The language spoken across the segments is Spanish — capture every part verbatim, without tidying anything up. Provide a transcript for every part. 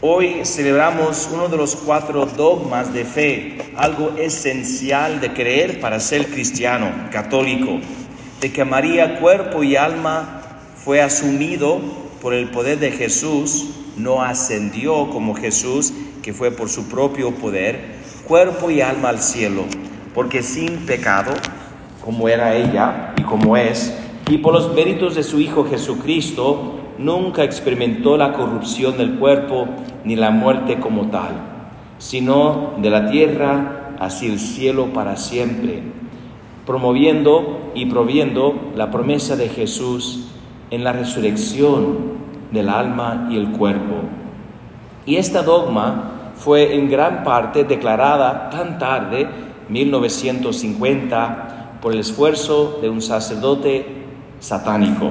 Hoy celebramos uno de los cuatro dogmas de fe, algo esencial de creer para ser cristiano, católico, de que María, cuerpo y alma, fue asumido por el poder de Jesús, no ascendió como Jesús, que fue por su propio poder, cuerpo y alma al cielo, porque sin pecado, como era ella y como es, y por los méritos de su Hijo Jesucristo, nunca experimentó la corrupción del cuerpo ni la muerte como tal, sino de la tierra hacia el cielo para siempre, promoviendo y proviendo la promesa de Jesús en la resurrección del alma y el cuerpo. Y esta dogma fue en gran parte declarada tan tarde, mil novecientos cincuenta, por el esfuerzo de un sacerdote satánico.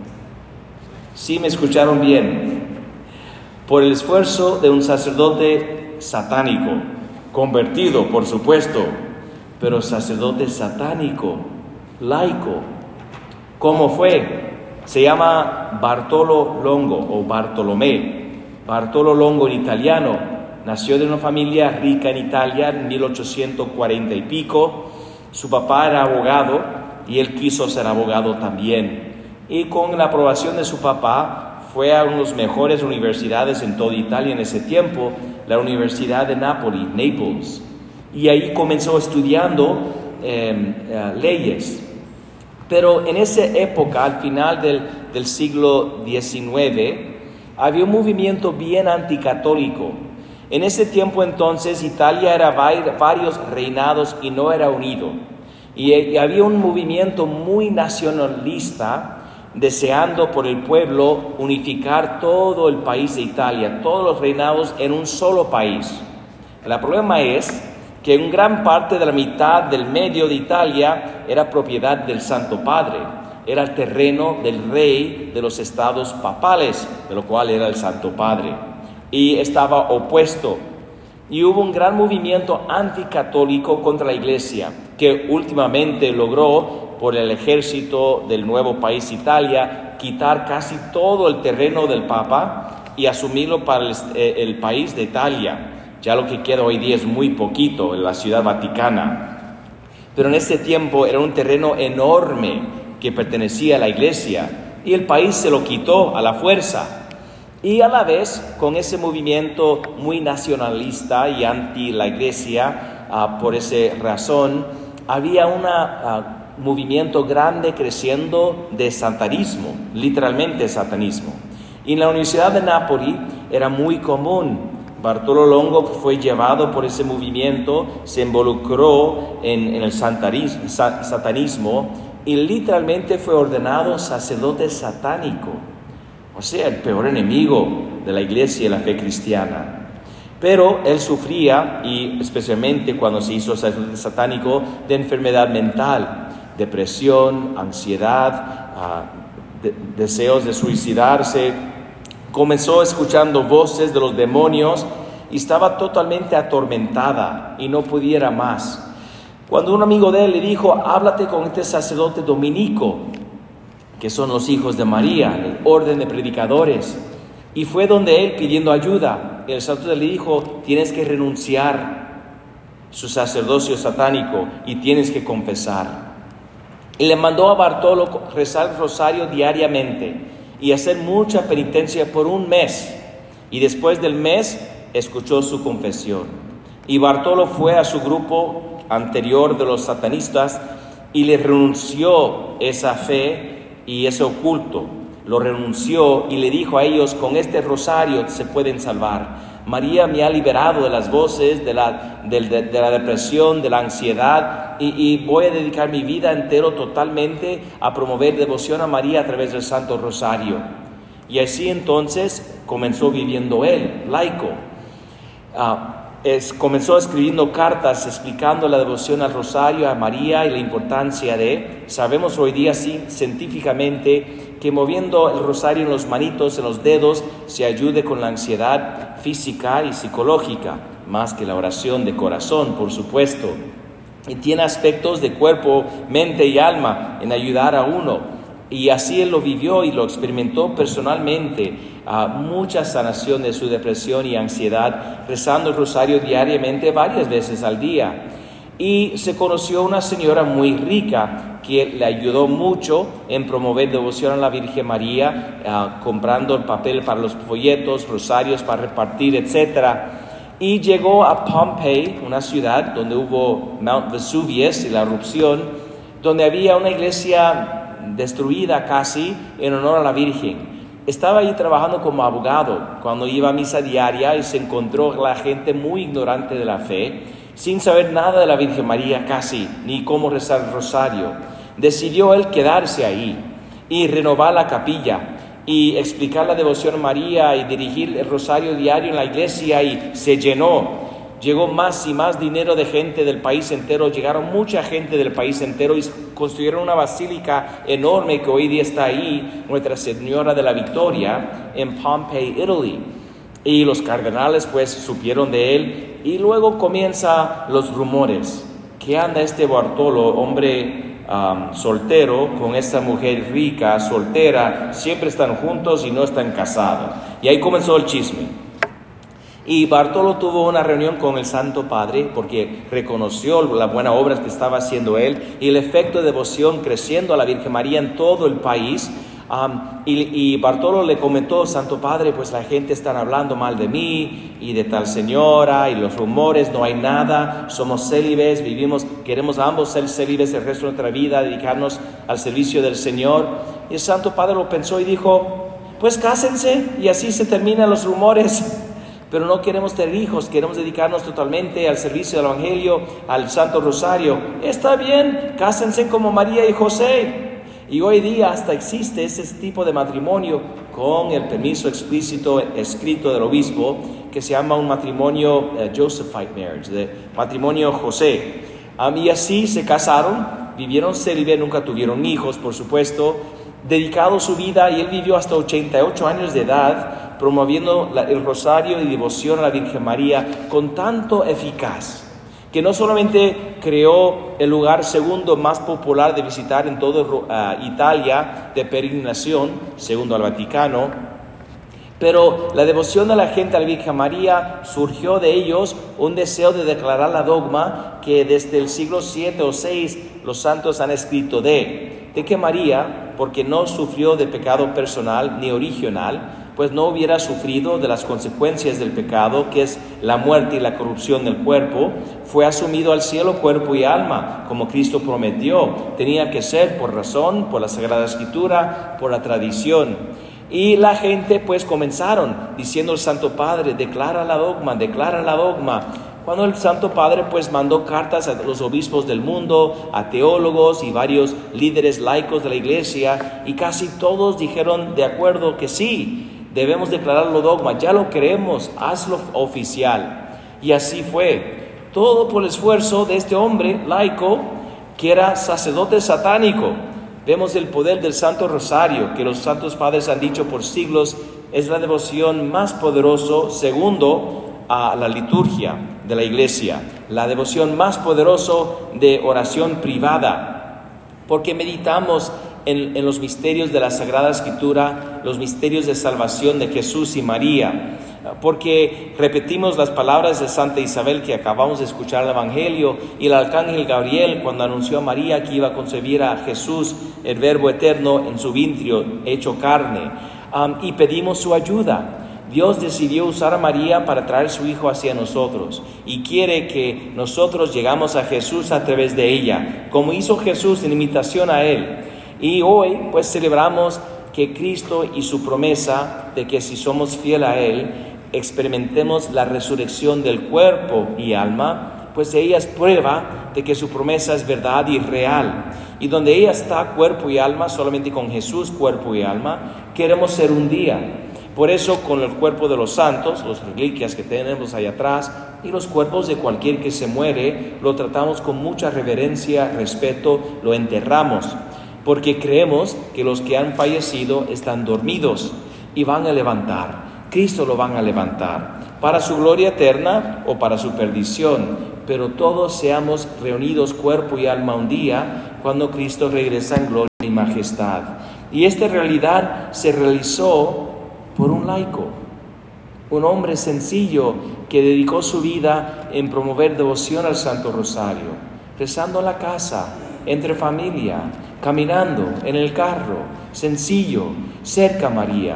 ¿Sí me escucharon bien? Por el esfuerzo de un sacerdote satánico, convertido, por supuesto, pero sacerdote satánico, laico. ¿Cómo fue? Se llama Bartolo Longo o Bartolomé. Bartolo Longo en italiano. Nació de una familia rica en Italia en mil ochocientos cuarenta y pico. Su papá era abogado y él quiso ser abogado también. Y con la aprobación de su papá fue a una de las mejores universidades en toda Italia en ese tiempo, la Universidad de Nápoles, Naples. Y ahí comenzó estudiando eh, uh, leyes. Pero en esa época, al final del, del siglo diecinueve, había un movimiento bien anticatólico. En ese tiempo entonces Italia era varios reinados y no era unido. Y, y había un movimiento muy nacionalista deseando por el pueblo unificar todo el país de Italia, todos los reinados en un solo país. El problema es que en gran parte de la mitad del medio de Italia era propiedad del Santo Padre, era el terreno del rey de los estados papales, de lo cual era el Santo Padre, y estaba opuesto. Y hubo un gran movimiento anticatólico contra la Iglesia, que últimamente logró, por el ejército del nuevo país Italia, quitar casi todo el terreno del Papa y asumirlo para el, el país de Italia. Ya lo que queda hoy día es muy poquito en la ciudad vaticana. Pero en ese tiempo era un terreno enorme que pertenecía a la Iglesia y el país se lo quitó a la fuerza. Y a la vez, con ese movimiento muy nacionalista y anti la Iglesia, uh, por esa razón, había un uh, movimiento grande creciendo de satanismo, literalmente satanismo. Y en la Universidad de Nápoles era muy común. Bartolo Longo fue llevado por ese movimiento, se involucró en, en el satanismo, satanismo y literalmente fue ordenado sacerdote satánico. O sea, el peor enemigo de la iglesia y la fe cristiana. Pero él sufría, y especialmente cuando se hizo sacerdote satánico, de enfermedad mental, depresión, ansiedad, uh, de, deseos de suicidarse. Comenzó escuchando voces de los demonios y estaba totalmente atormentada y no pudiera más. Cuando un amigo de él le dijo, háblate con este sacerdote dominico, que son los hijos de María, el orden de predicadores, y fue donde él pidiendo ayuda. El sacerdote le dijo, tienes que renunciar su sacerdocio satánico y tienes que confesar. Y le mandó a Bartolo rezar el rosario diariamente y hacer mucha penitencia por un mes. Y después del mes escuchó su confesión. Y Bartolo fue a su grupo anterior de los satanistas y le renunció esa fe y ese oculto. Lo renunció y le dijo a ellos, con este rosario se pueden salvar. María me ha liberado de las voces, de la, de, de, de la depresión, de la ansiedad, y, y voy a dedicar mi vida entero totalmente a promover devoción a María a través del Santo Rosario. Y así entonces comenzó viviendo él, laico. Uh, es, comenzó escribiendo cartas explicando la devoción al Rosario, a María y la importancia de, sabemos hoy día sí, científicamente, que moviendo el rosario en los manitos, en los dedos, se ayude con la ansiedad física y psicológica, más que la oración de corazón, por supuesto. Y tiene aspectos de cuerpo, mente y alma en ayudar a uno. Y así él lo vivió y lo experimentó personalmente. uh, mucha sanación de su depresión y ansiedad, rezando el rosario diariamente varias veces al día. Y se conoció una señora muy rica que le ayudó mucho en promover devoción a la Virgen María, uh, comprando el papel para los folletos, rosarios para repartir, etcétera. Y llegó a Pompeii, una ciudad donde hubo Mount Vesuvius y la erupción, donde había una iglesia destruida casi en honor a la Virgen. Estaba ahí trabajando como abogado cuando iba a misa diaria y se encontró la gente muy ignorante de la fe, sin saber nada de la Virgen María casi, ni cómo rezar el rosario. Decidió él quedarse ahí y renovar la capilla y explicar la devoción a María y dirigir el rosario diario en la iglesia, y se llenó. Llegó más y más dinero de gente del país entero, llegaron mucha gente del país entero y construyeron una basílica enorme que hoy día está ahí, Nuestra Señora de la Victoria, en Pompeii, Italy. Y los cardenales pues supieron de él, y luego comienzan los rumores. ¿Qué anda este Bartolo, hombre um, soltero, con esta mujer rica, soltera? Siempre están juntos y no están casados. Y ahí comenzó el chisme. Y Bartolo tuvo una reunión con el Santo Padre porque reconoció la buena obra que estaba haciendo él y el efecto de devoción creciendo a la Virgen María en todo el país. Um, y, y Bartolo le comentó: Santo Padre, pues la gente está hablando mal de mí y de tal señora, y los rumores, no hay nada, somos célibes, vivimos, queremos ambos ser célibes el resto de nuestra vida, dedicarnos al servicio del Señor. Y el Santo Padre lo pensó y dijo: pues cásense y así se terminan los rumores. Pero no queremos tener hijos, queremos dedicarnos totalmente al servicio del Evangelio, al Santo Rosario. Está bien, cásense como María y José. Y hoy día hasta existe ese tipo de matrimonio con el permiso explícito escrito del obispo, que se llama un matrimonio uh, Josephite marriage, de matrimonio José. Um, y así se casaron, vivieron célibe, nunca tuvieron hijos, por supuesto, dedicado su vida, y él vivió hasta ochenta y ocho años de edad, promoviendo la, el rosario y devoción a la Virgen María con tanto eficaz, que no solamente creó el lugar segundo más popular de visitar en toda uh, Italia de peregrinación, segundo al Vaticano, pero la devoción de la gente a la Virgen María surgió de ellos un deseo de declarar la dogma que desde el siglo siete o seis los santos han escrito de, de que María, porque no sufrió de pecado personal ni original, pues no hubiera sufrido de las consecuencias del pecado, que es la muerte y la corrupción del cuerpo, fue asumido al cielo cuerpo y alma, como Cristo prometió. Tenía que ser por razón, por la Sagrada Escritura, por la tradición. Y la gente pues comenzaron diciendo al Santo Padre: declara la dogma, declara la dogma. Cuando el Santo Padre pues mandó cartas a los obispos del mundo, a teólogos y varios líderes laicos de la iglesia, y casi todos dijeron de acuerdo que sí, debemos declararlo dogma, ya lo creemos, hazlo oficial. Y así fue, todo por el esfuerzo de este hombre laico que era sacerdote satánico. Vemos el poder del Santo Rosario, que los santos padres han dicho por siglos es la devoción más poderosa, segundo a la liturgia de la iglesia, la devoción más poderosa de oración privada, porque meditamos En, en los misterios de la Sagrada Escritura, los misterios de salvación de Jesús y María, porque repetimos las palabras de Santa Isabel que acabamos de escuchar el Evangelio, y el arcángel Gabriel cuando anunció a María que iba a concebir a Jesús, el Verbo eterno, en su vientre hecho carne, um, y pedimos su ayuda. Dios decidió usar a María para traer su Hijo hacia nosotros, y quiere que nosotros llegamos a Jesús a través de ella, como hizo Jesús en imitación a Él. Y hoy pues celebramos que Cristo y su promesa de que si somos fieles a Él, experimentemos la resurrección del cuerpo y alma, pues ella es prueba de que su promesa es verdad y real. Y donde ella está, cuerpo y alma, solamente con Jesús, cuerpo y alma, queremos ser un día. Por eso con el cuerpo de los santos, las reliquias que tenemos ahí atrás, y los cuerpos de cualquier que se muere, lo tratamos con mucha reverencia, respeto, lo enterramos, porque creemos que los que han fallecido están dormidos y van a levantar. Cristo lo van a levantar para su gloria eterna o para su perdición, pero todos seamos reunidos cuerpo y alma un día cuando Cristo regresa en gloria y majestad. Y esta realidad se realizó por un laico, un hombre sencillo que dedicó su vida en promover devoción al Santo Rosario, rezando en la casa, entre familia, caminando en el carro, sencillo, cerca a María.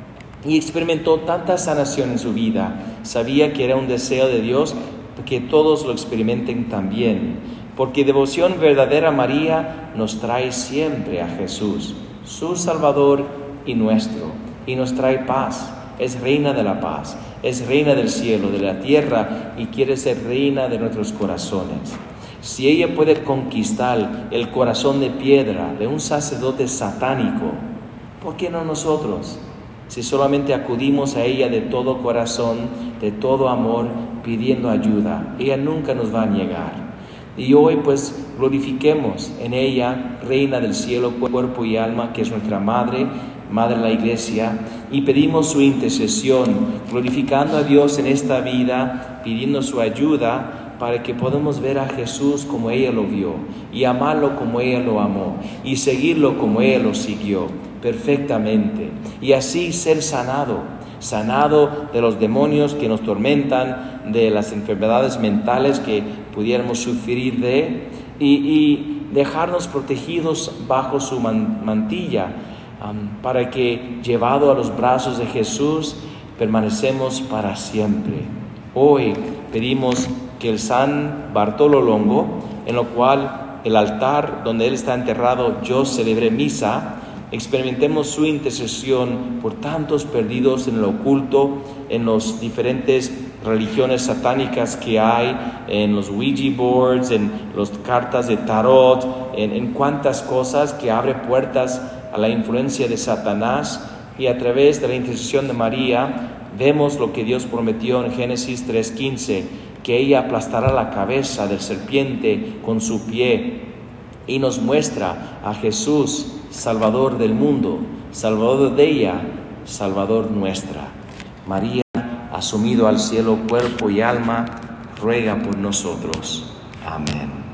Y experimentó tanta sanación en su vida. Sabía que era un deseo de Dios que todos lo experimenten también, porque devoción verdadera a María nos trae siempre a Jesús, su Salvador y nuestro, y nos trae paz. Es reina de la paz, es reina del cielo, de la tierra, y quiere ser reina de nuestros corazones. Si ella puede conquistar el corazón de piedra de un sacerdote satánico, ¿por qué no nosotros? Si solamente acudimos a ella de todo corazón, de todo amor, pidiendo ayuda, ella nunca nos va a niegar. Y hoy pues glorifiquemos en ella, reina del cielo, cuerpo y alma, que es nuestra madre, Madre de la Iglesia, y pedimos su intercesión, glorificando a Dios en esta vida, pidiendo su ayuda para que podamos ver a Jesús como ella lo vio, y amarlo como ella lo amó, y seguirlo como ella lo siguió, perfectamente, y así ser sanado, sanado de los demonios que nos tormentan, de las enfermedades mentales que pudiéramos sufrir de, y, y dejarnos protegidos bajo su man, mantilla, Um, para que, llevado a los brazos de Jesús, permanecemos para siempre. Hoy pedimos que el San Bartolo Longo, en lo cual el altar donde él está enterrado, yo celebré misa, experimentemos su intercesión por tantos perdidos en el oculto, en las diferentes religiones satánicas que hay, en los Ouija boards, en las cartas de tarot, en, en cuantas cosas que abre puertas a la influencia de Satanás, y a través de la intercesión de María vemos lo que Dios prometió en Génesis tres quince, que ella aplastará la cabeza del serpiente con su pie, y nos muestra a Jesús, Salvador del mundo, Salvador de ella, Salvador nuestra. María, asumido al cielo cuerpo y alma, ruega por nosotros. Amén.